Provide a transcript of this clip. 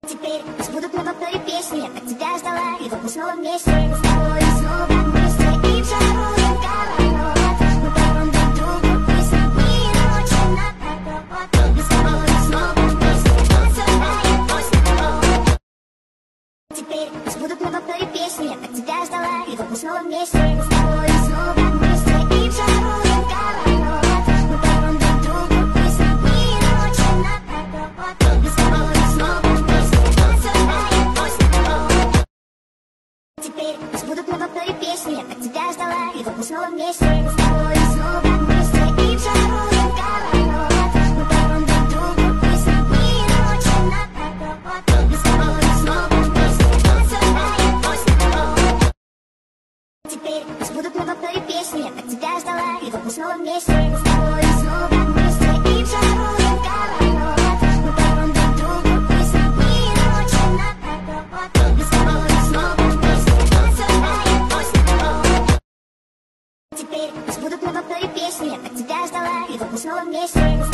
Теперь пусть будут на повторе песни. Я так тебя ждала, и вот мы снова вместе. Мы с тобой снова вместе. И в жару разговаривать. Мы даем друг другу песни. Дни и ночи напролет. Мы с тобой снова вместе. Танцевая пусть. Теперь пусть будут на повторе песни. Я так тебя ждала, и вот мы снова вместе. Мы с тобой снова вместе. И в жару разговаривать. Мы даем друг другу песни. Дни и ночи напролет. Мы с тобой снова вместе. Теперь пусть будут на повторе песни. Я так тебя ждала, и вот мы снова вместе. Мы с тобой снова вместе. И в жару разговаривать. Мы даем друг другу песни. Дни и ночи напролет. Мы с тобой снова вместе. Танцевая пусть. Теперь пусть будут на повторе песни. Я так тебя ждала, и вот мы снова вместе. Мы с тобой снова вместе. И в жару разговаривать. Мы даем друг другу песни. Дни и ночи напролет. Мы с тобой снова вместе. Теперь пусть будут на повторе песни. Я так тебя ждала, и вот мы снова вместе.